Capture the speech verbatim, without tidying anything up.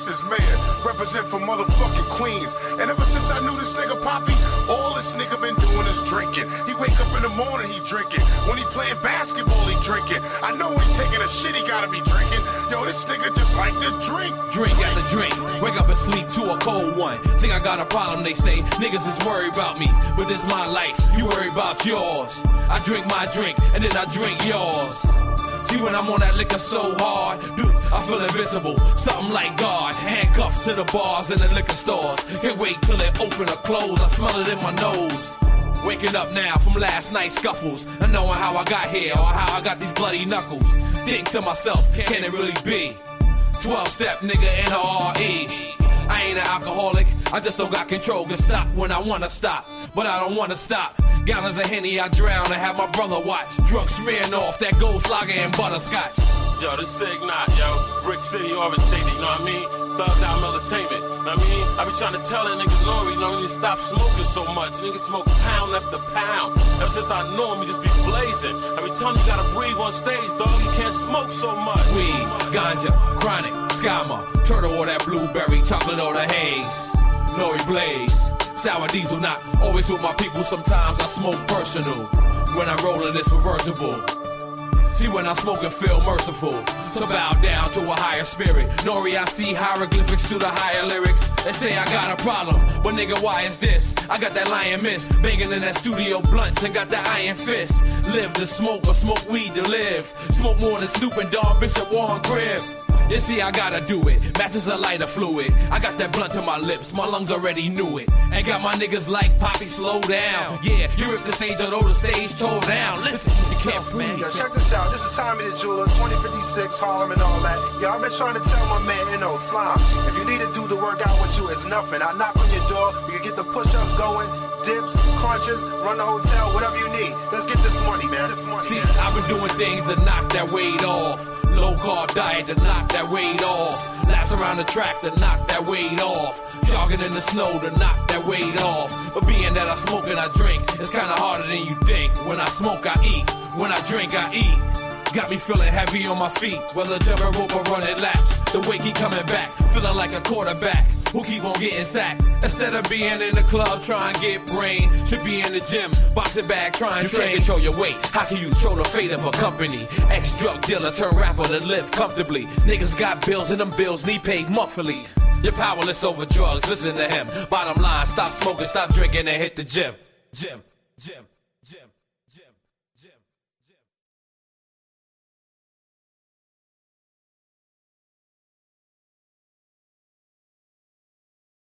this is man, represent for motherfucking Queens. And ever since I knew this nigga Poppy, all this nigga been doing is drinking. He wake up in the morning, he drinking. When he playing basketball, he drinking. I know when he taking a shit, he gotta be drinking. Yo, this nigga just like to drink. Drink after drink, wake up and sleep to a cold one. Think I got a problem, they say. Niggas is worried about me, but this my life, you worry about yours. I drink my drink, and then I drink yours. See, when I'm on that liquor so hard, dude, I feel invincible, something like God. Handcuffed to the bars and the liquor stores. Can't wait till it open or close, I smell it in my nose. Waking up now from last night's scuffles, and knowing how I got here or how I got these bloody knuckles. Think to myself, can it really be? twelve-step nigga N R E. I ain't an alcoholic, I just don't got control. Can stop when I wanna stop, but I don't wanna stop. Gallons of Henny I drown and have my brother watch. Drunk smearing off that gold lager and butterscotch. Yo, this Sig Not, yo. Brick City orientated, you know what I mean? Thugged out entertainment, you know what I mean? I be trying to tell that nigga Nori, you know, he need to stop smoking so much. Niggas smoke pound after pound. Ever since I knew him, he just be blazing. Every time you gotta breathe on stage, dog, you can't smoke so much. Weed, ganja, chronic, scammer, turtle or that blueberry, chocolate or the haze. Nori Blaze, sour diesel, not always with my people, sometimes I smoke personal. When I'm rolling, it's reversible. See, when I'm smoking, feel merciful. So bow down to a higher spirit. Nori, I see hieroglyphics through the higher lyrics. They say I got a problem, but nigga, why is this? I got that lion mist, banging in that studio blunts, and got that iron fist. Live to smoke or smoke weed to live. Smoke more than Snoop and Dog Bishop Warren Crib. You see, I gotta do it. Matches a lighter fluid. I got that blunt to my lips, my lungs already knew it. And got my niggas like Poppy, slow down. Yeah, you rip the stage, although the stage tore down. Listen, you can't breathe. Yo, check this out. This is Tommy the Jeweler, twenty fifty-six, Harlem and all that. Yo, I've been trying to tell my man, you know, Slime, if you need a dude to work out with you, it's nothing. I knock on your door, you can get the push-ups going, dips, crunches, run the hotel, whatever you need. Let's get this money, man. This money. See, I've been doing things to knock that weight off. Low carb diet to knock that weight off. Laps around the track to knock that weight off. Jogging in the snow to knock that weight off. But being that I smoke and I drink, it's kinda harder than you think. When I smoke, I eat. When I drink, I eat. Got me feeling heavy on my feet, whether jumping rope or running laps. The weight keep coming back, feeling like a quarterback who keep on getting sacked. Instead of being in the club trying to get brain, should be in the gym, boxing bag trying to train. You can't control your weight, how can you control the fate of a company? Ex-drug dealer turn rapper to live comfortably. Niggas got bills and them bills need paid monthly. You're powerless over drugs, listen to him. Bottom line, stop smoking, stop drinking and hit the gym. Gym, gym.